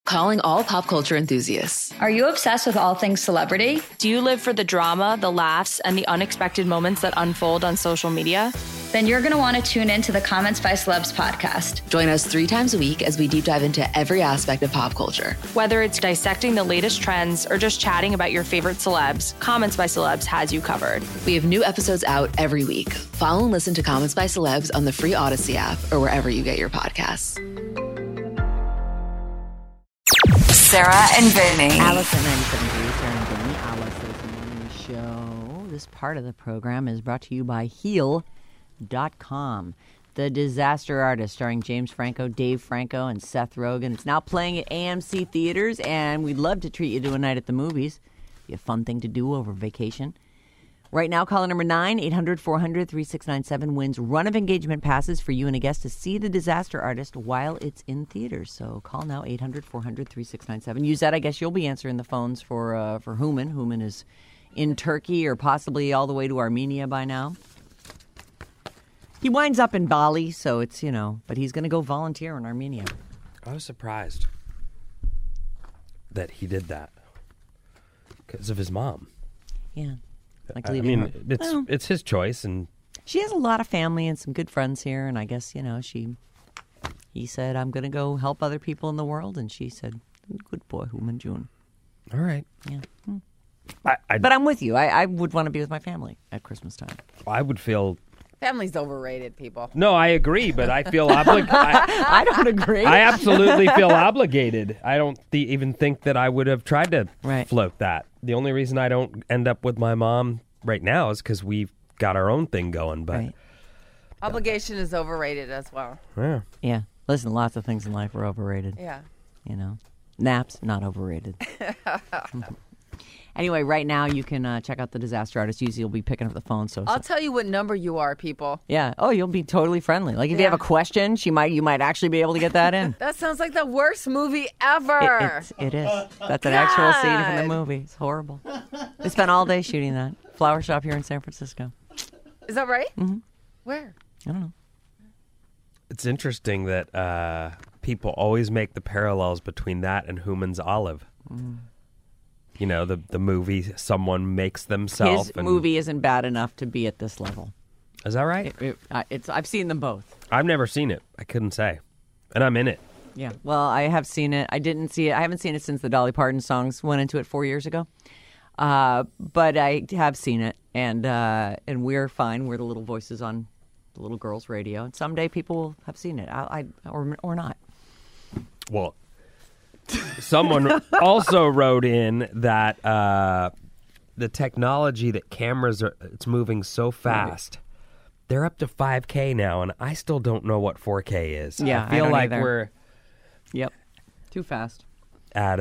Calling all pop culture enthusiasts. Are you obsessed with all things celebrity? Do you live for the drama, the laughs, and the unexpected moments that unfold on social media? Then you're going to want to tune in to the Comments by Celebs podcast. Join us 3 times a week as we deep dive into every aspect of pop culture. Whether it's dissecting the latest trends or just chatting about your favorite celebs, Comments by Celebs has you covered. We have new episodes out every week. Follow and listen to Comments by Celebs on the free Odyssey app or wherever you get your podcasts. Sarah and Vinny. Allison 97.3, Sarah and Vinny, Allison's Morning Show. This part of the program is brought to you by Heal.com. The Disaster Artist, starring James Franco, Dave Franco, and Seth Rogen. It's now playing at AMC theaters, and we'd love to treat you to a night at the movies. Be a fun thing to do over vacation. Right now, caller number 9-800-400-3697 wins run of engagement passes for you and a guest to see The Disaster Artist while it's in theaters. So call now, 800-400-3697. Use that. I guess you'll be answering the phones for Hooman. Hooman is in Turkey or possibly all the way to Armenia by now. He winds up in Bali, so it's, but he's going to go volunteer in Armenia. I was surprised that he did that because of his mom. Yeah. Like I mean, it's his choice, and she has a lot of family and some good friends here, and I guess he said, "I'm going to go help other people in the world," and she said, "Good boy, Hooman June." All right, yeah. But I'm with you. I would want to be with my family at Christmas time. I would feel. Family's overrated, people. No, I agree, but I feel obligated. I don't agree. I absolutely feel obligated. I don't even think that I would have tried to float that. The only reason I don't end up with my mom right now is because we've got our own thing going. But obligation is overrated as well. Yeah. Yeah. Listen, lots of things in life are overrated. Yeah. Naps, not overrated. Anyway, right now you can check out The Disaster Artist. Usually you'll be picking up the phone. I'll tell you what number you are, people. Yeah. Oh, you'll be totally friendly. Like if you have a question, you might actually be able to get that in. That sounds like the worst movie ever. It is. That's an actual scene from the movie. It's horrible. We spent all day shooting that. Flower shop here in San Francisco. Is that right? Mm-hmm. Where? I don't know. It's interesting that people always make the parallels between that and Hooman's Olive. Mm. The movie someone makes themselves. His movie isn't bad enough to be at this level. Is that right? I've seen them both. I've never seen it. I couldn't say. And I'm in it. Yeah. Well, I have seen it. I didn't see it. I haven't seen it since the Dolly Parton songs went into it 4 years ago. But I have seen it. And we're fine. We're the little voices on the little girls' radio. And someday people will have seen it. Or not. Well, someone also wrote in that the technology that cameras it's moving so fast. Right. They're up to 5K now, and I still don't know what 4K is. Yeah, I feel like either. we're too fast at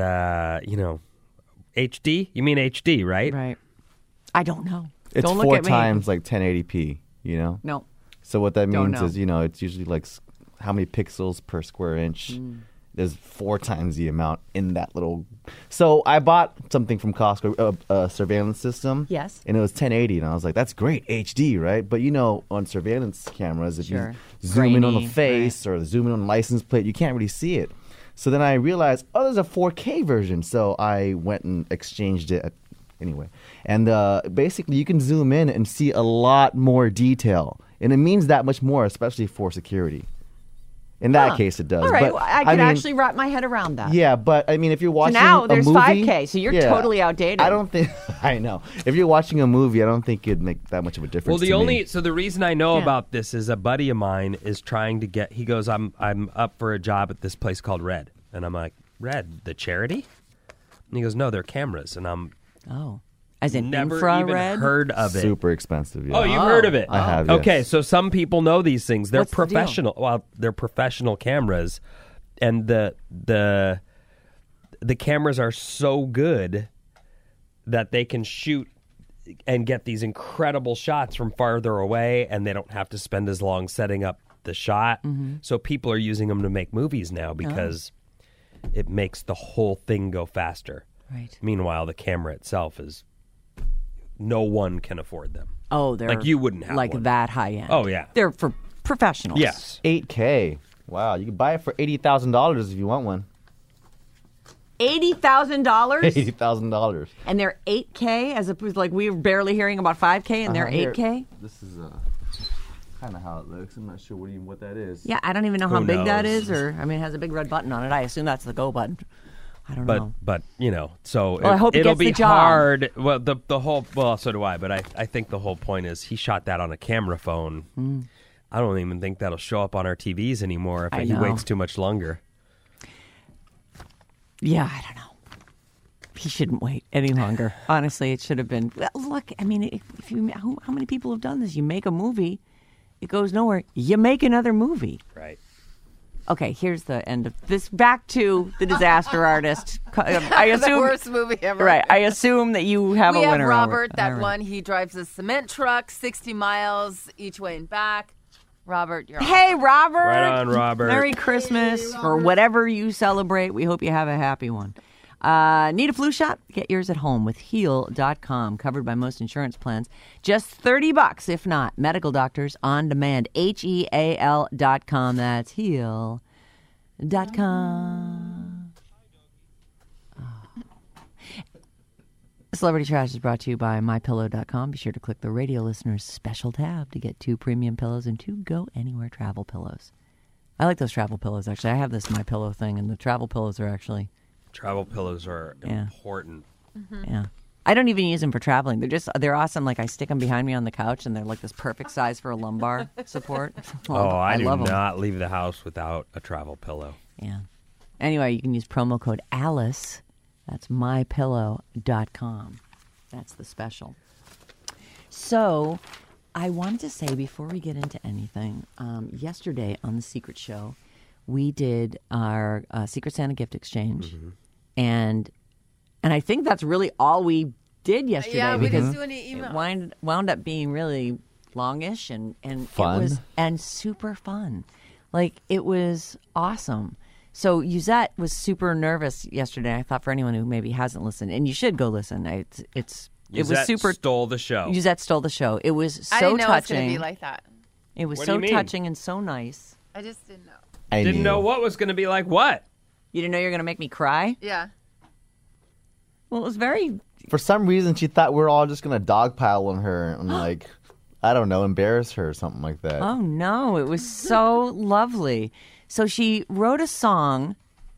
HD. You mean HD, right? Right. I don't know. It's don't 4 times like 1080p. No. So what that means is it's usually like how many pixels per square inch. There's 4 times the amount in that little. So I bought something from Costco, a surveillance system. Yes. And it was 1080, and I was like, "That's great, HD, right?" But on surveillance cameras, if you zoom in on the face or zoom in on the license plate, you can't really see it. So then I realized, there's a 4K version. So I went and exchanged it anyway. And basically, you can zoom in and see a lot more detail, and it means that much more, especially for security. In that case, it does. All right, but, I can actually wrap my head around that. Yeah, but I mean, if you're watching now there's a movie, 5K, so you're totally outdated. I don't think. I know. If you're watching a movie, I don't think it'd make that much of a difference. Well, so the reason I know about this is a buddy of mine is trying to get. He goes, I'm up for a job at this place called Red, and I'm like, Red, the charity? And he goes, no, they're cameras, and I'm. Oh. As in never infrared? even heard of it. Super expensive. Yeah. Oh, you've heard of it? I have. Okay, yes. so some people know these things. They're What's the deal? professional. Well, they're professional cameras, and the cameras are so good that they can shoot and get these incredible shots from farther away, and they don't have to spend as long setting up the shot. Mm-hmm. So people are using them to make movies now because it makes the whole thing go faster. Right. Meanwhile, the camera itself is. No one can afford them. Oh, they're like you wouldn't have like one. that high end. Oh yeah, they're for professionals. Yes, 8K. Wow, you can buy it for $80,000 if you want one. $80,000? $80,000. And they're 8K as opposed like we were barely hearing about 5K and they're 8K? This is kind of how it looks. I'm not sure what that is. Yeah, I don't even know how Who big that knows? is. It has a big red button on it. I assume that's the go button. I don't know. But so Well, I hope he it'll gets be the job. hard. Well, the whole so do I. But I think the whole point is he shot that on a camera phone. I don't even think that'll show up on our TVs anymore if he know. waits too much longer. Yeah, I don't know. He shouldn't wait any longer. Honestly, it should have been. Well, look, I mean, if you how many people have done this? You make a movie, it goes nowhere. You make another movie. Right. Okay, here's the end of this. Back to the Disaster Artist. I assume the worst movie ever. Right. I assume that you have We a have winner. Robert, over. that All right. one. He drives a cement truck, 60 miles each way and back. Robert, you're Hey, Robert. Right on, Robert. Merry Christmas or whatever you celebrate. We hope you have a happy one. Need a flu shot? Get yours at home with Heal.com. Covered by most insurance plans. Just $30, if not. Medical doctors on demand. HEAL.com. That's Heal.com. Celebrity Trash is brought to you by MyPillow.com. Be sure to click the radio listeners special tab to get 2 premium pillows and 2 Go Anywhere travel pillows. I like those travel pillows, actually. I have this MyPillow thing, and the travel pillows are actually... Travel pillows are important. Yeah. I don't even use them for traveling. They're awesome. Like I stick them behind me on the couch, and they're like this perfect size for a lumbar support. I do love 'em. not leave the house without a travel pillow. Yeah. Anyway, you can use promo code ALICE. That's mypillow.com. That's the special. So, I wanted to say before we get into anything, yesterday on The Secret Show, we did our Secret Santa gift exchange. And I think that's really all we did yesterday. Yeah, we because didn't do any email. It wound up being really longish and Fun. It was and super fun. Like it was awesome. So Yuzette was super nervous yesterday. I thought for anyone who maybe hasn't listened, and you should go listen. It was Yuzette super. stole the show. Yuzette stole the show. It was so I didn't know touching. it was going to be like that. It was What do so you mean? touching and so nice. I just didn't know. I Didn't knew. know what was going to be like what. You didn't know you were going to make me cry? Yeah. Well, it was very. For some reason, she thought we were all just going to dogpile on her and, like, I don't know, embarrass her or something like that. Oh, no. It was so lovely. So she wrote a song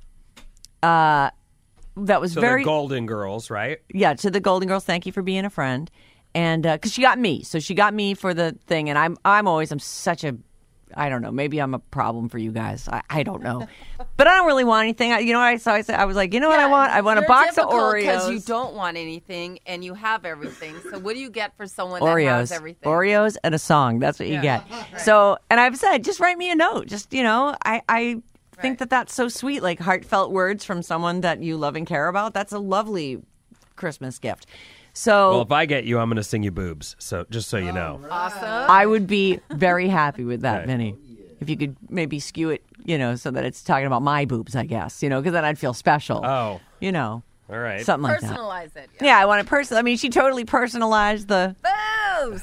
that was So very. the Golden Girls, right? Yeah, to the Golden Girls, thank you for being a friend. And because she got me. So she got me for the thing. And I'm such a. I don't know. Maybe I'm a problem for you guys. I don't know. But I don't really want anything. You know what I saw? I was like, you know what I want? I want a box of Oreos. Because you don't want anything and you have everything. So what do you get for someone that has everything? Oreos and a song. That's what you get. So, and I've said, just write me a note. Just, I think that that's so sweet. Like heartfelt words from someone that you love and care about. That's a lovely Christmas gift. So Well, if I get you, I'm going to sing you boobs. So just so you know. Awesome. I would be very happy with that, Okay. Vinny. If you could maybe skew it, so that it's talking about my boobs, I guess, because then I'd feel special. Oh, All right. something like that. Personalize it. Yeah, I want to personal. I mean, she totally personalized the. Boobs.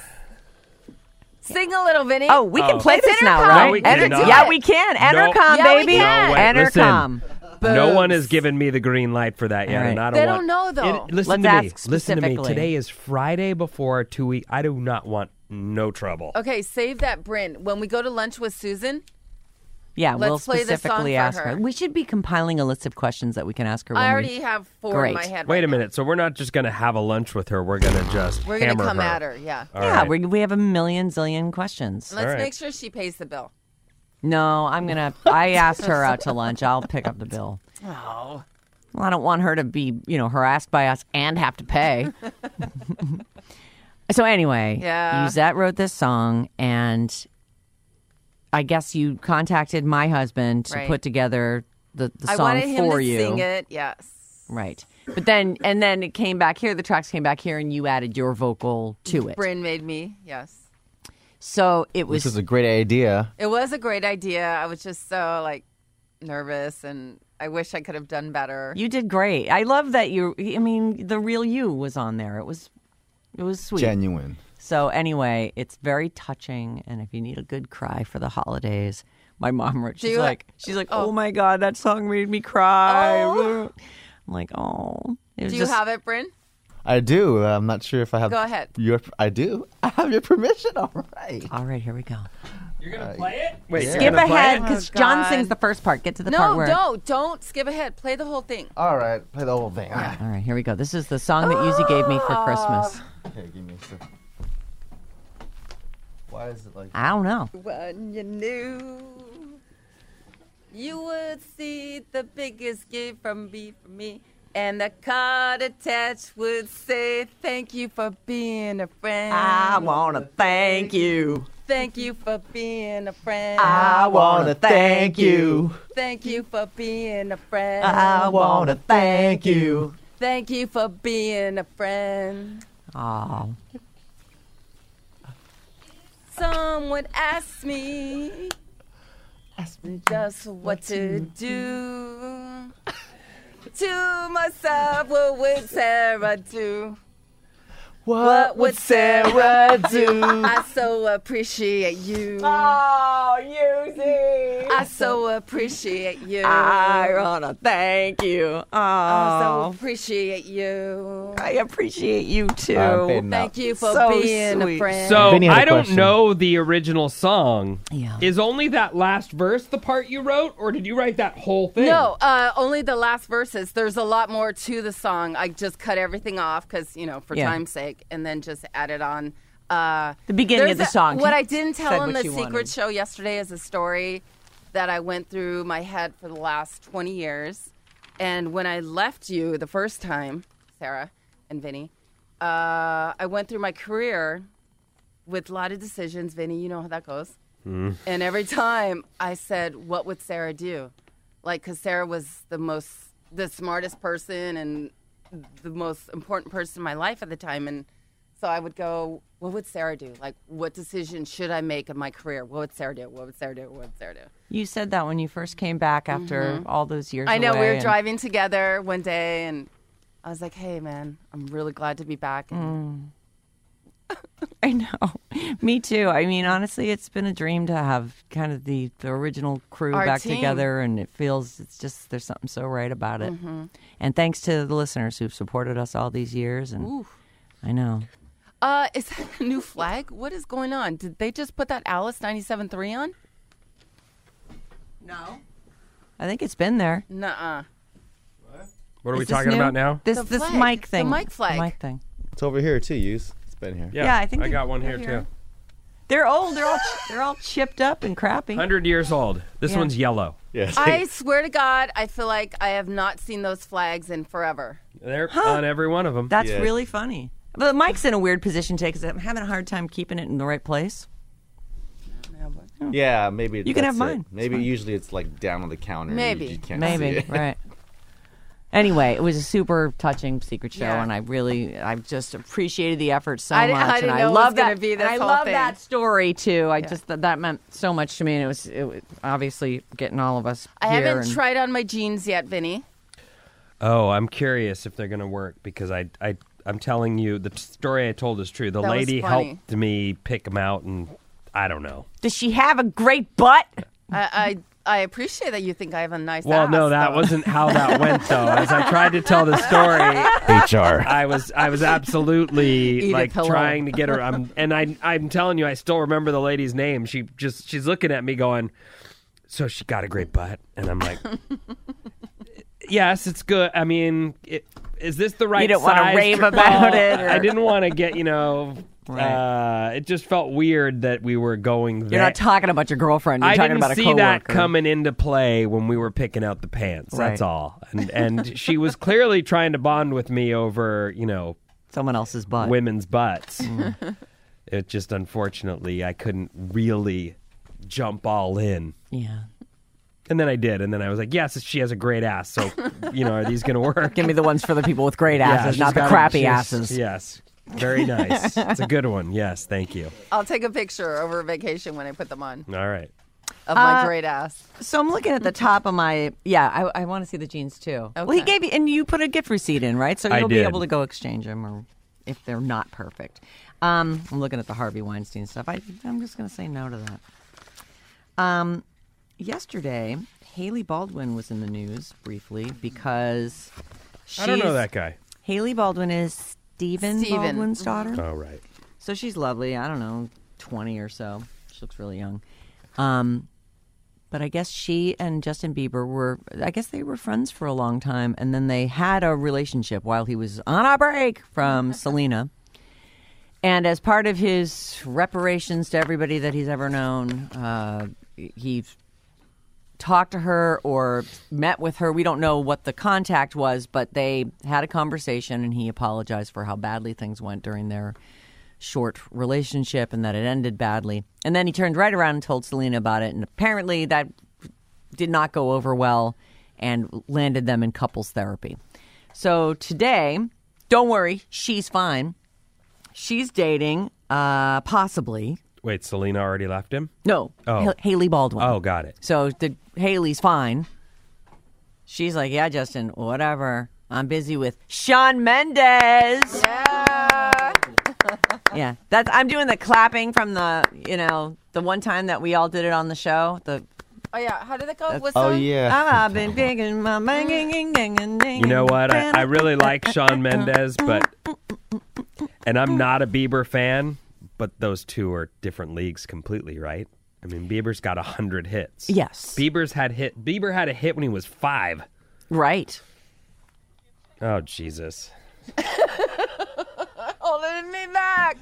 Sing a little, Vinny. Oh, we can play It's this now, Intercom. right? No, we cannot. Yeah, we can. Entercom, Yeah, we baby. can. No way. Entercom. No one has given me the green light for that yet, All right. and I don't They want. don't know, though. Listen Let's to me. ask Listen to me. specifically. Today is Friday before a 2 week. I do not want no trouble. Okay, save that, Bryn. When we go to lunch with Susan, Yeah, we'll Let's play the song specifically for ask her. her. We should be compiling a list of questions that we can ask her. When I already have 4 Great. in my head. Wait right a minute. So we're not just going to have a lunch with her. We're going to just We're going to hammer come her. at her, yeah. All Yeah, right. we have a million zillion questions. Let's right. make sure she pays the bill. No, I asked her out to lunch. I'll pick up the bill. Oh. Well, I don't want her to be, harassed by us and have to pay. So anyway, Yeah. Yuzette wrote this song, and I guess you contacted my husband to Right. put together the I song wanted him for to you. sing it, yes. Right. But then it came back here, the tracks came back here, and you added your vocal to it. Bryn made me, yes. So it was. This is a great idea. It was a great idea. I was just so, nervous, and I wish I could have done better. You did great. I love that the real you was on there. It was sweet. Genuine. So anyway, it's very touching, and if you need a good cry for the holidays, my mom wrote. She's like, oh my God, that song made me cry. Oh. I'm Like, oh. Do you have it, Bryn? I do. I'm not sure if I have. Go ahead. I do. I have your permission. All right. All right, here we go. You're going to play it? Wait, Skip ahead it? because Oh, John God. sings the first part. Get to the part where. No, don't skip ahead. Play the whole thing. All right. Play the whole thing. All right, here we go. This is the song that Yuzi gave me for Christmas. Okay, give me a second. Why is it like? I don't know. When you knew you would see the biggest gift from me, and the card attached would say, "Thank you for being a friend. I want to thank you. Thank you for being a friend. I want to thank you. Thank you for being a friend. I want to thank you. Thank you for being a friend." Oh. Someone asked me just what to do. To myself, what would Sarah do? What would Sarah do? I so appreciate you. Oh, Yuzi. I so appreciate you. I want to thank you. I so Oh. appreciate you. I appreciate you too. fading out. Thank you for So being sweet. a friend. So Vinny had a I don't question. know the original song. Yeah. Is only that last verse the part you wrote, or did you write that whole thing? No, only the last verses. There's a lot more to the song. I just cut everything off because, for Yeah. time's sake, and then just added on. The beginning of the song. What I didn't Said tell on what the you secret wanted. show yesterday is a story that I went through my head for the last 20 years. And when I left you the first time, Sarah and Vinny, I went through my career with a lot of decisions. Vinny, you know how that goes. And every time I said, what would Sarah do? Because Sarah was the smartest person and the most important person in my life at the time. And so I would go, what would Sarah do? What decision should I make in my career? What would Sarah do? What would Sarah do? What would Sarah do? You said that when you first came back after all those years. I know, away we were and- driving together one day, and I was like, hey, man, I'm really glad to be back. And I know. Me too. I mean, honestly, it's been a dream to have kind of the original crew Our back team. together, and it's just, there's something so right about it. And thanks to the listeners who've supported us all these years. And I know. Is that a new flag? What is going on? Did they just put that Alice 97.3 on? No. I think it's been there. Nuh-uh. What are we Is this talking new? about now? This The flag. mic thing. The mic flag. The mic thing. It's over here too. Use. It's been here. Yeah, I think I they- got one they're here here. too. They're old. They're all chipped up and crappy. 100 years old. This Yeah. one's yellow. Yes. I swear to God, I feel like I have not seen those flags in forever. They're on every one of them. That's Yeah. really funny. But the mic's in a weird position today because I'm having a hard time keeping it in the right place. Yeah, maybe You can that's have it. mine. Maybe usually it's like down on the counter. Maybe. You can't Maybe, see it. right. Anyway, it was a super touching secret show, Yeah. and I just appreciated the effort so I much. didn't and know I it love was gonna that. be this and I whole love thing. that story too. I just that meant so much to me, and it was obviously getting all of us. I here haven't and- tried on my jeans yet, Vinny. Oh, I'm curious if they're going to work because I'm telling you, the story I told is true. The That was lady funny. helped me pick them out, and I don't know. Does she have a great butt? I appreciate that you think I have a nice Well, ass. no, that though. wasn't how that went, though. As I tried to tell the story, HR. I was absolutely Eat a like pillow. trying to get her. I'm telling you, I still remember the lady's name. She's looking at me going, "So she got a great butt," and I'm like, "Yes, it's good. I mean, is this the right? You don't wanna size rave for- about Well, it, or- I didn't want to get Right. it just felt weird that we were going there. You're not talking about your girlfriend. You're I talking didn't about a see coworker. that coming into play when we were picking out the pants. That's Right. all. And she was clearly trying to bond with me over, Someone else's butt. women's butts. It just, unfortunately, I couldn't really jump all in. Yeah. And then I did. And then I was like, yes, she has a great ass. So, are these going to work? Give me the ones for the people with great Yeah, asses, she's not the got crappy she's- asses. Yes. Very nice. It's a good one. Yes. Thank you. I'll take a picture over vacation when I put them on All right. of my great ass. So I'm looking at the top of my. Yeah, I want to see the jeans too. Well, he Okay. gave you, and you put a gift receipt in, right? So I you'll be did. able to go exchange them, or if they're not perfect. I'm looking at the Harvey Weinstein stuff. I'm just going to say no to that. Yesterday, Haley Baldwin was in the news briefly because I don't know that guy. Haley Baldwin is Stephen Baldwin's daughter. Oh, right. So she's lovely. I don't know, 20 or so. She looks really young. But I guess she and Justin Bieber they were friends for a long time. And then they had a relationship while he was on a break from Selena. And as part of his reparations to everybody that he's ever known, he talked to her or met with her. We don't know what the contact was, but they had a conversation and he apologized for how badly things went during their short relationship and that it ended badly. And then he turned right around and told Selena about it. And apparently that did not go over well and landed them in couples therapy. So today, don't worry, she's fine. She's dating, possibly. Wait, Selena already left him? No, Haley Baldwin. Oh, got it. So Haley's fine. She's like, yeah, Justin, whatever. I'm busy with Shawn Mendes. Yeah, I'm doing the clapping from the one time that we all did it on the show. Oh yeah, how did it go? Oh yeah. I've been digging my You know what? I really like Shawn Mendes, and I'm not a Bieber fan, but those two are different leagues completely, right? I mean, Bieber's got 100 hits. Yes. Bieber had a hit when he was 5. Right. Oh, Jesus. Holding me back.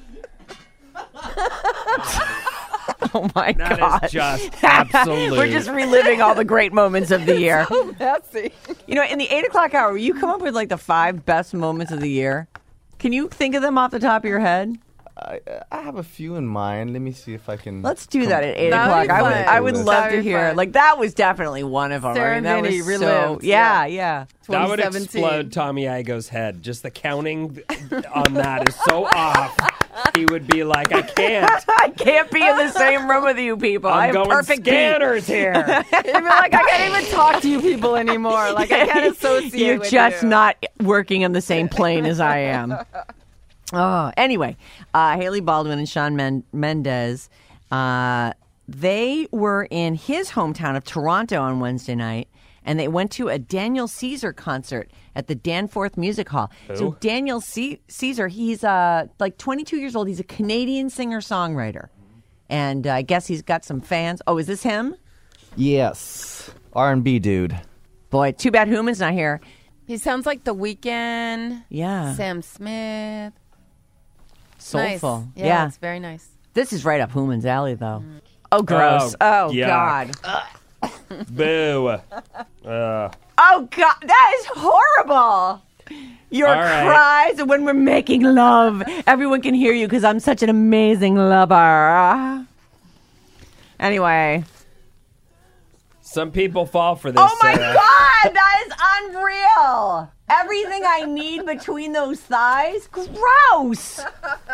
Oh my God. That is just absolute. We're just reliving all the great moments of the year. So messy. You know, in the 8 o'clock hour, will you come up with like the 5 best moments of the year? Can you think of them off the top of your head? I have a few in mind. Let me see if I can. Let's do that at 8 That'd o'clock. be fun. I would love That'd to be hear. fun. Like that was definitely one of them. Sarah I mean, that and Vinny was relived. Yeah. That would 2017. explode Tommy Igo's head. Just the counting on that is so off. He would be like, I can't. I can't be in the same room with you people. I I'm have going perfect scanners here. You'd be like, I can't even talk to you people anymore. Like, I can't associate You're with just you. not working on the same plane as I am. Oh, anyway, Haley Baldwin and Shawn Mendes, they were in his hometown of Toronto on Wednesday night, and they went to a Daniel Caesar concert at the Danforth Music Hall. Who? So Daniel Caesar, he's like 22 years old. He's a Canadian singer-songwriter, and I guess he's got some fans. Oh, is this him? Yes, R&B dude. Boy, too bad Human's not here. He sounds like The Weeknd. Yeah. Sam Smith. Soulful. Nice. Yeah, it's very nice. This is right up Human's alley, though. Oh, gross. Oh, yuck. God. Boo. Oh, God. That is horrible. Your All right. cries and when we're making love. Everyone can hear you because I'm such an amazing lover. Anyway. Some people fall for this. Oh, my Sarah. God. That is unreal. Everything I need between those thighs. Gross.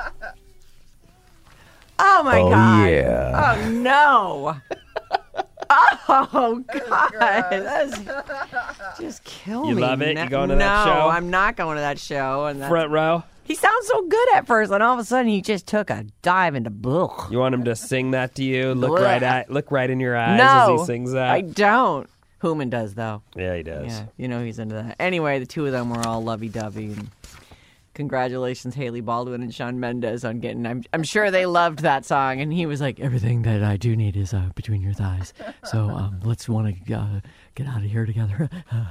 Oh, my God. Yeah. Oh, no. Oh, God. That's just kill me. You love it? You going to that show? No, I'm not going to that show. And Front row? he sounds so good at first, and all of a sudden he just took a dive into blech. You want him to sing that to you? Blech. Look right in your eyes No, as he sings that? I don't. Human does, though. Yeah, he does. Yeah, you know he's into that. Anyway, the two of them were all lovey-dovey. And congratulations, Haley Baldwin and Shawn Mendes, on getting... I'm sure they loved that song, and he was like, everything that I do need is between your thighs. So let's want to get out of here together.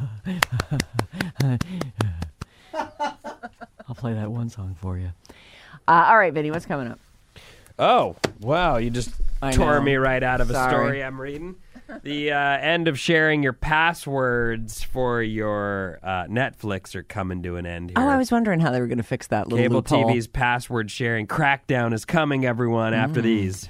I'll play that one song for you. All right, Vinny, what's coming up? Oh, wow. You just I tore know. me right out of a Sorry. story I'm reading. The end of sharing your passwords for your Netflix are coming to an end here. Oh, I was wondering how they were going to fix that little Cable loophole. TV's password sharing crackdown is coming, everyone, after these.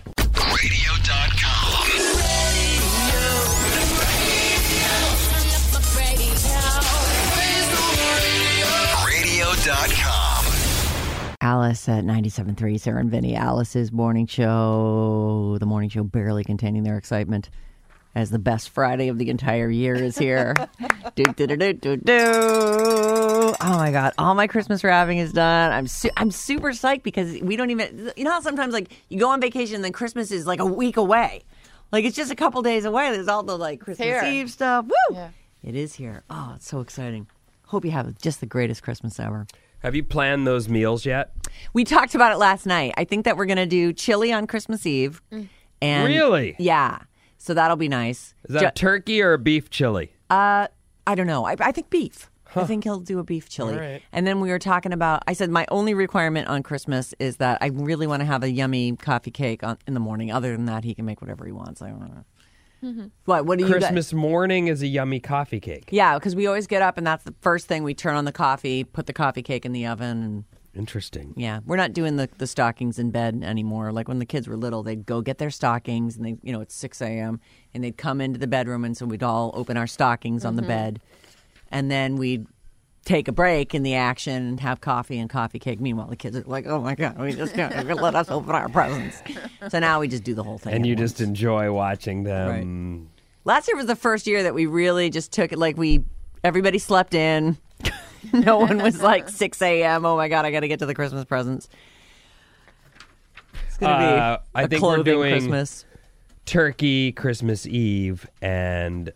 Radio.com. Alice at 97.3, Sarah and Vinny. Alice's morning show, the morning show barely containing their excitement as the best Friday of the entire year is here. Do, do, do, do, do, do. Oh my God, all my Christmas wrapping is done. I'm super psyched because we don't even, you know how sometimes like you go on vacation and then Christmas is like a week away. Like it's just a couple days away. There's all the like Christmas Here. Eve stuff. Woo! Yeah. It is here. Oh, it's so exciting. Hope you have just the greatest Christmas ever. Have you planned those meals yet? We talked about it last night. I think that we're going to do chili on Christmas Eve. And Really? Yeah. So that'll be nice. Is that a turkey or a beef chili? I don't know. I think beef. I think he'll do a beef chili. All right. And then we were talking about, I said my only requirement on Christmas is that I really want to have a yummy coffee cake in the morning. Other than that, he can make whatever he wants. I don't know. What do you Christmas morning is a yummy coffee cake. Yeah, because we always get up and that's the first thing. We turn on the coffee, put the coffee cake in the oven. And Interesting. yeah, we're not doing the stockings in bed anymore. Like when the kids were little, they'd go get their stockings and it's 6 a.m. and they'd come into the bedroom and so we'd all open our stockings on the bed. And then we'd take a break in the action and have coffee and coffee cake. Meanwhile, the kids are like, oh, my God, we just can't let us open our presents. So now we just do the whole thing. And you once. just enjoy watching them. Right. Last year was the first year that we really just took it like everybody slept in. No one was like 6 a.m. Oh, my God, I got to get to the Christmas presents. It's going to be I think we're doing Christmas. Turkey, Christmas Eve, and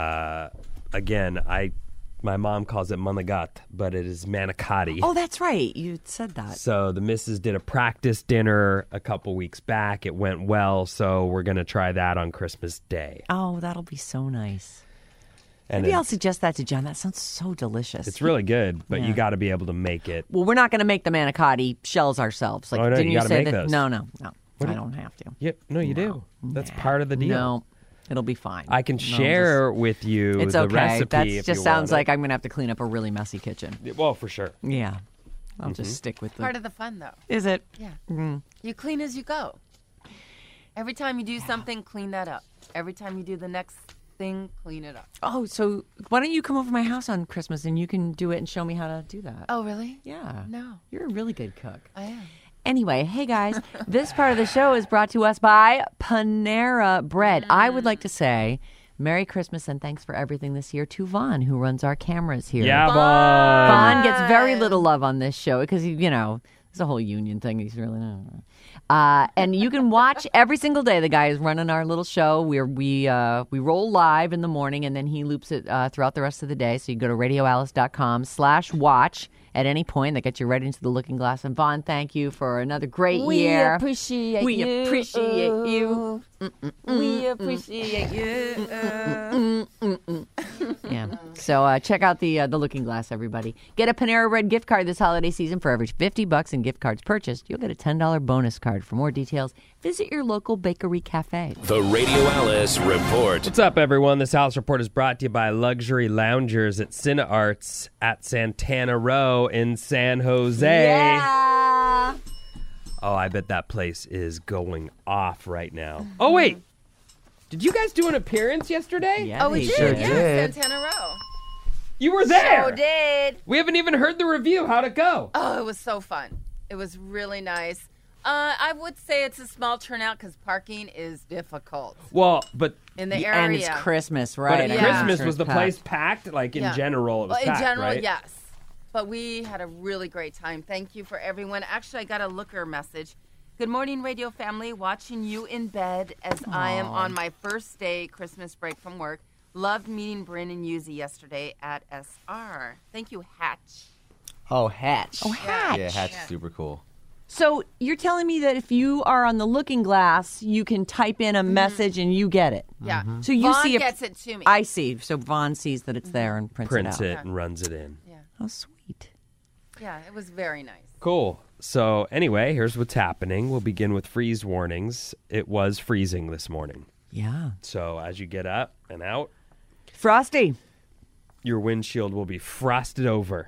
again, my mom calls it managat, but it is manicotti. Oh, that's right. You said that. So the missus did a practice dinner a couple weeks back. It went well, so we're going to try that on Christmas Day. Oh, that'll be so nice. And Maybe I'll suggest that to John. That sounds so delicious. It's really good, but Yeah. you got to be able to make it. Well, we're not going to make the manicotti shells ourselves. Like, Oh, no, didn't you you gotta say make that? those. No. I don't have to. Yep, no, you do. That's part of the deal. No, it'll be fine. I can No, share with you It's the okay. recipe That if just you sounds want like I'm going to have to clean up a really messy kitchen. it. Well, for sure. Yeah. I'll just stick with Part of the fun, though. Is it? Yeah. You clean as you go. Every time you do something, clean that up. Every time you do the next thing, clean it up. Oh, so why don't you come over to my house on Christmas and you can do it and show me how to do that? Oh, really? Yeah. No. You're a really good cook. I am. Anyway, hey guys, this part of the show is brought to us by Panera Bread. I would like to say Merry Christmas and thanks for everything this year to Vaughn, who runs our cameras here. Yeah, boy. Vaughn gets very little love on this show because, there's a whole union thing. He's really not. And you can watch every single day. The guy is running our little show. We roll live in the morning, and then he loops it throughout the rest of the day. So you go to radioalice.com/watch at any point. That gets you right into the looking glass. And Vaughn, thank you for another great year. We appreciate you. We appreciate you. Yeah. So check out the Looking Glass, everybody. Get a Panera Bread gift card this holiday season for every $50 in gift cards purchased. You'll get a $10 bonus card. For more details, visit your local bakery cafe. The Radio Alice Report. What's up, everyone? This Alice Report is brought to you by Luxury Loungers at Cine Arts at Santana Row in San Jose. Yeah. Oh, I bet that place is going off right now. Oh, wait. Did you guys do an appearance yesterday? Yeah, Oh, we they did. sure Yeah, Santana Row. You were there. So did. We haven't even heard the review. How'd it go? Oh, it was so fun. It was really nice. I would say it's a small turnout because parking is difficult Well, but in the area. And it's Christmas, right? at Yeah. Christmas, Sure was the it's place packed. packed? Like, in Yeah. general, it was Well, packed, in general, right? yes. But we had a really great time. Thank you for everyone. Actually, I got a looker message. Good morning, radio family. Watching you in bed as I am on my first day Christmas break from work. Loved meeting Bryn and Yuzi yesterday at SR. Thank you, Hatch. Oh, Hatch. Oh, Hatch. Yeah, Hatch is super cool. So you're telling me that if you are on the Looking Glass, you can type in a message and you get it. Yeah. So you Vaughn see gets it to me. I see. So Vaughn sees that it's there and prints Prints it out. it and runs it in. Oh, sweet. Yeah, it was very nice. Cool. So anyway, here's what's happening. We'll begin with freeze warnings. It was freezing this morning. Yeah. So as you get up and out, Frosty. your windshield will be frosted over.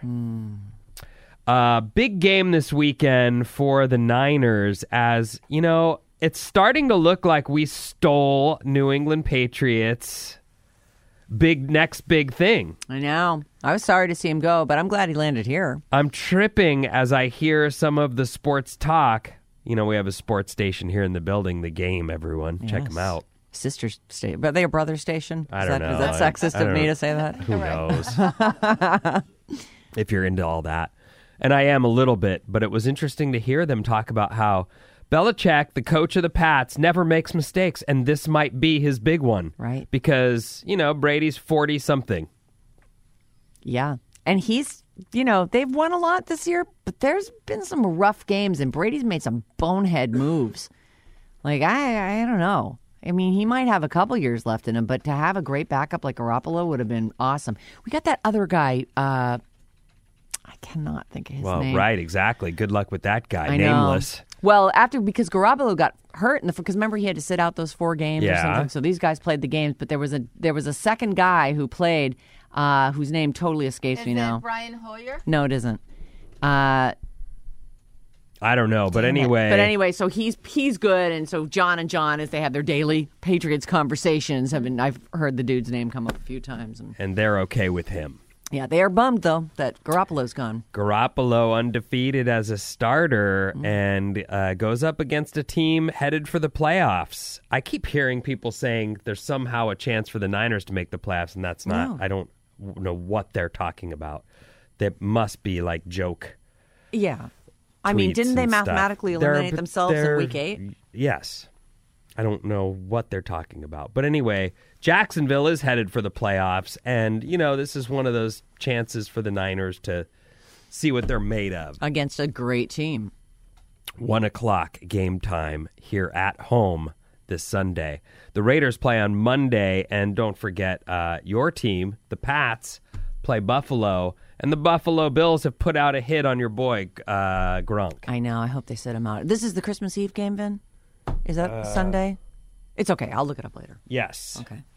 Big game this weekend for the Niners, as, it's starting to look like we stole New England Patriots' next big thing. I know. I was sorry to see him go, but I'm glad he landed here. I'm tripping as I hear some of the sports talk. We have a sports station here in the building, The Game, everyone. Check them Yes. out. Sister station. But are they a brother station? I don't know. Is that sexist I of don't me know. to say that? Who knows? If you're into all that. And I am a little bit, but it was interesting to hear them talk about how Belichick, the coach of the Pats, never makes mistakes, and this might be his big one. Right. Because, Brady's 40-something. Yeah. And he's, they've won a lot this year, but there's been some rough games, and Brady's made some bonehead moves. Like, I don't know. I mean, he might have a couple years left in him, but to have a great backup like Garoppolo would have been awesome. We got that other guy. I cannot think of his name. Well, right, exactly. Good luck with that guy. I Nameless. know. Well, because Garoppolo got hurt because remember he had to sit out those 4 games or something. So these guys played the games, but there was a second guy who played whose name totally escapes me now. Is it Brian Hoyer? No, it isn't. I don't know, but anyway. But anyway, so he's good, and so John and John, as they have their daily Patriots conversations, I've heard the dude's name come up a few times, and they're okay with him. Yeah, they are bummed though that Garoppolo's gone. Garoppolo undefeated as a starter and goes up against a team headed for the playoffs. I keep hearing people saying there's somehow a chance for the Niners to make the playoffs, and that's not. No. I don't know what they're talking about. That must be like joke. Yeah. I mean, didn't they mathematically eliminate themselves in Week 8? Yes. I don't know what they're talking about. But anyway, Jacksonville is headed for the playoffs. And, this is one of those chances for the Niners to see what they're made of. Against a great team. 1:00 game time here at home this Sunday. The Raiders play on Monday. And don't forget, your team, the Pats, play Buffalo. And the Buffalo Bills have put out a hit on your boy, Gronk. I know. I hope they sit him out. This is the Christmas Eve game, Vin? Is that Sunday? It's okay. I'll look it up later. Yes.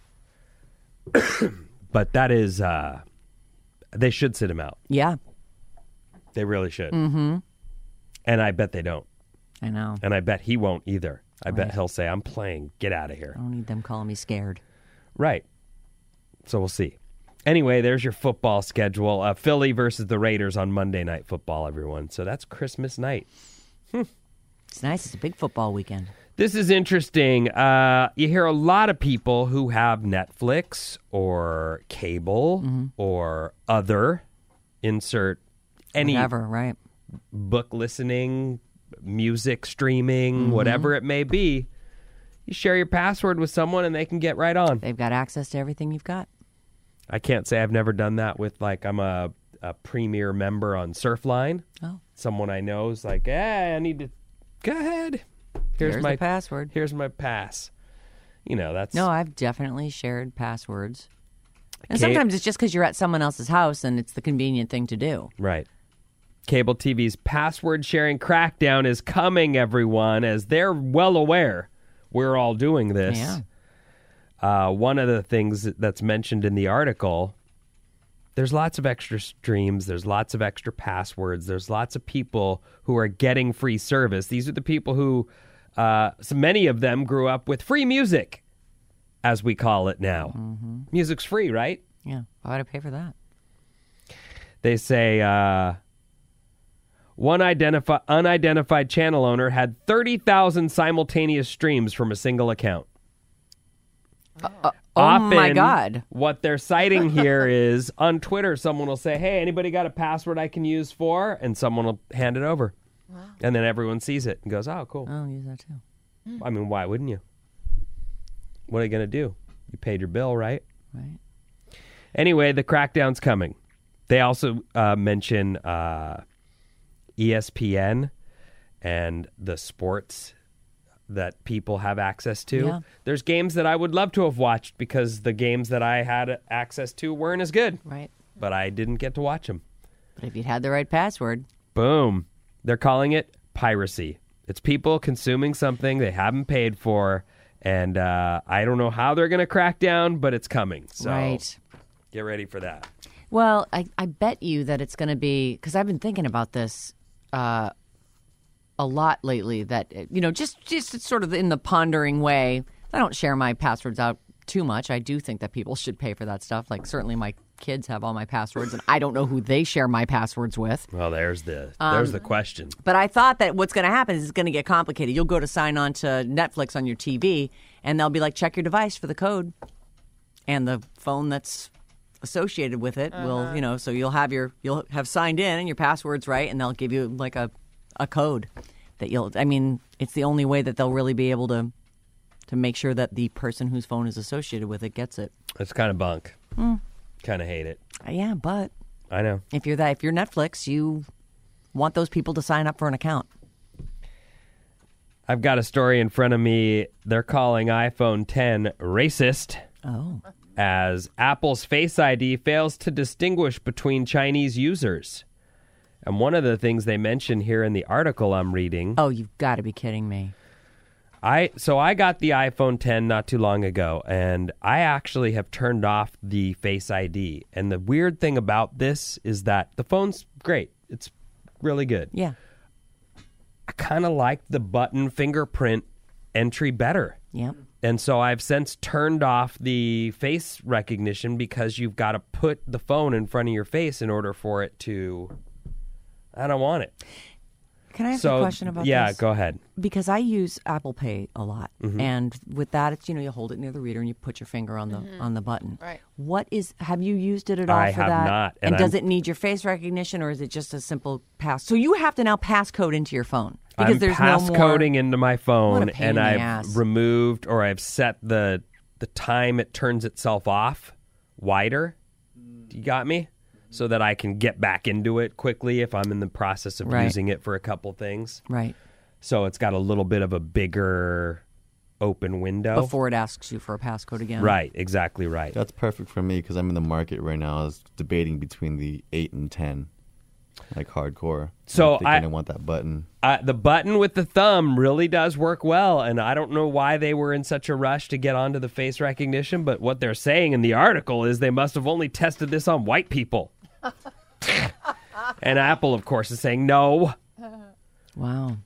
Okay. But that is, they should sit him out. Yeah. They really should. Mm-hmm. And I bet they don't. I know. And I bet he won't either. I bet he'll say, I'm playing. Get out of here. I don't need them calling me scared. Right. So we'll see. Anyway, there's your football schedule. Philly versus the Raiders on Monday Night Football, everyone. So that's Christmas night. It's nice. It's a big football weekend. This is interesting. You hear a lot of people who have Netflix or cable or other, insert any whatever, right? Book listening, music streaming, whatever it may be. You share your password with someone and they can get right on. They've got access to everything you've got. I can't say I've never done that with, I'm a premier member on Surfline. Oh. Someone I know is like, I need to, go ahead. Here's my password. Here's my pass. That's... No, I've definitely shared passwords. And sometimes it's just because you're at someone else's house and it's the convenient thing to do. Right. Cable TV's password sharing crackdown is coming, everyone, as they're well aware we're all doing this. Yeah. One of the things that's mentioned in the article, there's lots of extra streams, there's lots of extra passwords, there's lots of people who are getting free service. These are the people who, so many of them grew up with free music, as we call it now. Mm-hmm. Music's free, right? Yeah. Why would I pay for that? They say one unidentified channel owner had 30,000 simultaneous streams from a single account. Oh my God. What they're citing here is on Twitter, someone will say, hey, anybody got a password I can use for? And someone will hand it over. Wow. And then everyone sees it and goes, oh, cool. I'll use that too. I mean, why wouldn't you? What are you going to do? You paid your bill, right? Right. Anyway, the crackdown's coming. They also mention ESPN and the sports that people have access to. Yeah. There's games that I would love to have watched because the games that I had access to weren't as good. Right. But I didn't get to watch them. But if you'd had the right password. Boom. They're calling it piracy. It's people consuming something they haven't paid for, and I don't know how they're going to crack down, but it's coming. So right. Get ready for that. Well, I bet you that it's going to be, because I've been thinking about this a lot lately, that, just sort of in the pondering way. I don't share my passwords out too much. I do think that people should pay for that stuff. Like, certainly my kids have all my passwords, and I don't know who they share my passwords with. Well, there's the question. But I thought that what's going to happen is it's going to get complicated. You'll go to sign on to Netflix on your TV, and they'll be like, check your device for the code. And the phone that's associated with it will, so you'll have signed in and your password's right, and they'll give you like a code that it's the only way that they'll really be able to make sure that the person whose phone is associated with it gets it. It's kind of bunk. Kind of hate it. Yeah, but I know. If you're Netflix, you want those people to sign up for an account. I've got a story in front of me. They're calling iPhone 10 racist. Oh. As Apple's Face ID fails to distinguish between Chinese users. And one of the things they mention here in the article I'm reading. Oh, you've got to be kidding me. So I got the iPhone 10 not too long ago, and I actually have turned off the Face ID. And the weird thing about this is that the phone's great. It's really good. Yeah. I kind of like the button fingerprint entry better. Yeah. And so I've since turned off the face recognition because you've got to put the phone in front of your face in order for it to... I don't want it. Can I ask a question about this? Yeah, go ahead. Because I use Apple Pay a lot. Mm-hmm. And with that, it's, you hold it near the reader and you put your finger on the button. Right. Have you used it at all for that? I have not. And does it need your face recognition or is it just a simple pass? So you have to now passcode into your phone. Because I'm there's passcoding into my phone, What a pain and in the I've ass. removed or I've set the time it turns itself off wider. You got me? So that I can get back into it quickly if I'm in the process of using it for a couple things. Right. So it's got a little bit of a bigger open window. Before it asks you for a passcode again. Right, exactly right. That's perfect for me because I'm in the market right now. I was debating between the 8 and 10, like hardcore. So I want that button. The button with the thumb really does work well, and I don't know why they were in such a rush to get onto the face recognition, but what they're saying in the article is they must have only tested this on white people. And Apple, of course, is saying no. Wow.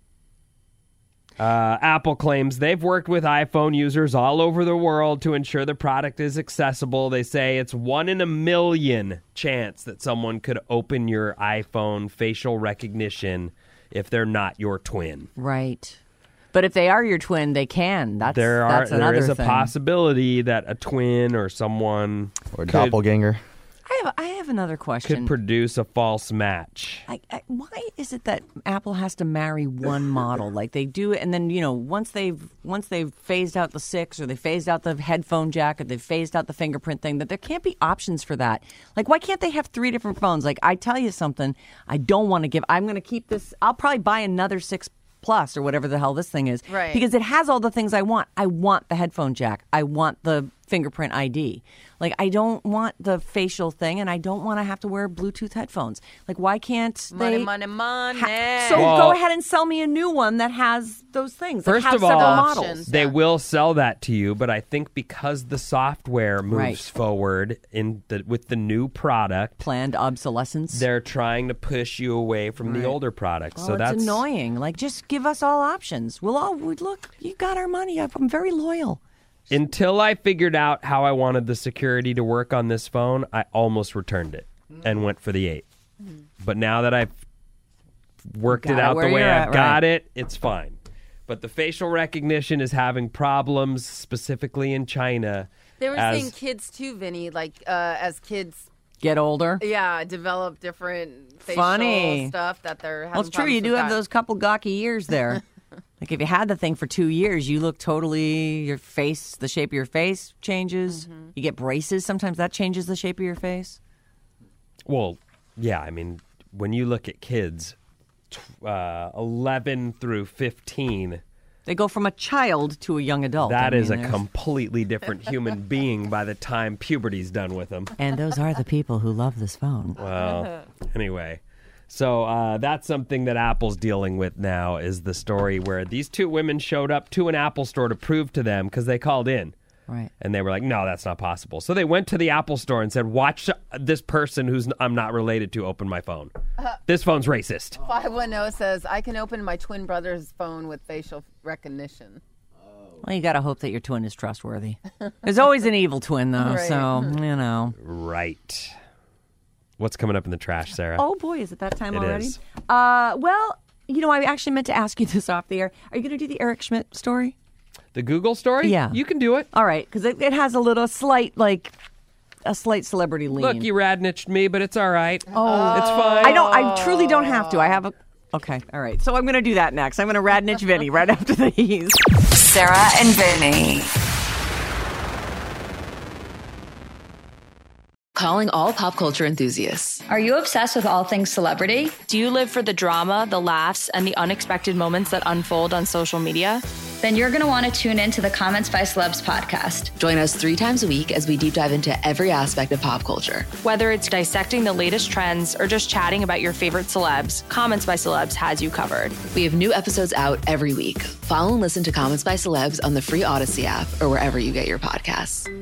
Apple claims they've worked with iPhone users all over the world to ensure the product is accessible. They say it's 1 in a million chance that someone could open your iPhone facial recognition if they're not your twin. Right. But if they are your twin, they can. That's there another is a thing. possibility that a twin or someone Or a doppelganger. I have another question. could produce a false match. Why is it that Apple has to marry one model like they do, and then once they've phased out the 6 or they phased out the headphone jack or they've phased out the fingerprint thing, that there can't be options for that? Like, why can't they have 3 different phones? Like, I tell you something, I don't want to give. I'm going to keep this. I'll probably buy another 6 Plus or whatever the hell this thing is, right? Because it has all the things I want. I want the headphone jack. I want the fingerprint ID. Like, I don't want the facial thing, and I don't want to have to wear Bluetooth headphones. Like, why can't they? Money. So go ahead and sell me a new one that has those things. First that have of all, several models. they will sell that to you, but I think because the software moves forward with the new product, planned obsolescence, they're trying to push you away from the older products. Oh, so that's annoying. Like, just give us all options. Look. You got our money. I'm very loyal. Until I figured out how I wanted the security to work on this phone, I almost returned it and went for the 8. But now that I've worked it out the way I've got it, it's fine. But the facial recognition is having problems, specifically in China. They were saying kids too, Vinny, like as kids get older. Yeah, develop different facial stuff that they're having. Well, it's true. You do have those couple gawky years there. Like, if you had the thing for 2 years, you look totally, your face, the shape of your face changes. Mm-hmm. You get braces. Sometimes that changes the shape of your face. Well, yeah. I mean, when you look at kids, 11 through 15, they go from a child to a young adult. That is a completely different human being by the time puberty's done with them. And those are the people who love this phone. Well, anyway. So that's something that Apple's dealing with now, is the story where these 2 women showed up to an Apple store to prove to them, because they called in. Right. And they were like, no, that's not possible. So they went to the Apple store and said, watch this person I'm not related to open my phone. This phone's racist. 510 says, I can open my twin brother's phone with facial recognition. Well, you got to hope that your twin is trustworthy. There's always an evil twin, though, so, Right. What's coming up in the trash, Sarah? Oh, boy, is it that time already? Is. Well, I actually meant to ask you this off the air. Are you going to do the Eric Schmidt story? The Google story? Yeah. You can do it. All right, because it has a slight celebrity lean. Look, you radniched me, but it's all right. Oh. It's fine. I truly don't have to. I have a... Okay, all right. So I'm going to do that next. I'm going to radnitch Vinny right after these. Sarah and Vinny. Calling all pop culture enthusiasts. Are you obsessed with all things celebrity? Do you live for the drama, the laughs, and the unexpected moments that unfold on social media? Then you're going to want to tune in to the Comments by Celebs podcast. Join us 3 times a week as we deep dive into every aspect of pop culture. Whether it's dissecting the latest trends or just chatting about your favorite celebs, Comments by Celebs has you covered. We have new episodes out every week. Follow and listen to Comments by Celebs on the free Odyssey app or wherever you get your podcasts.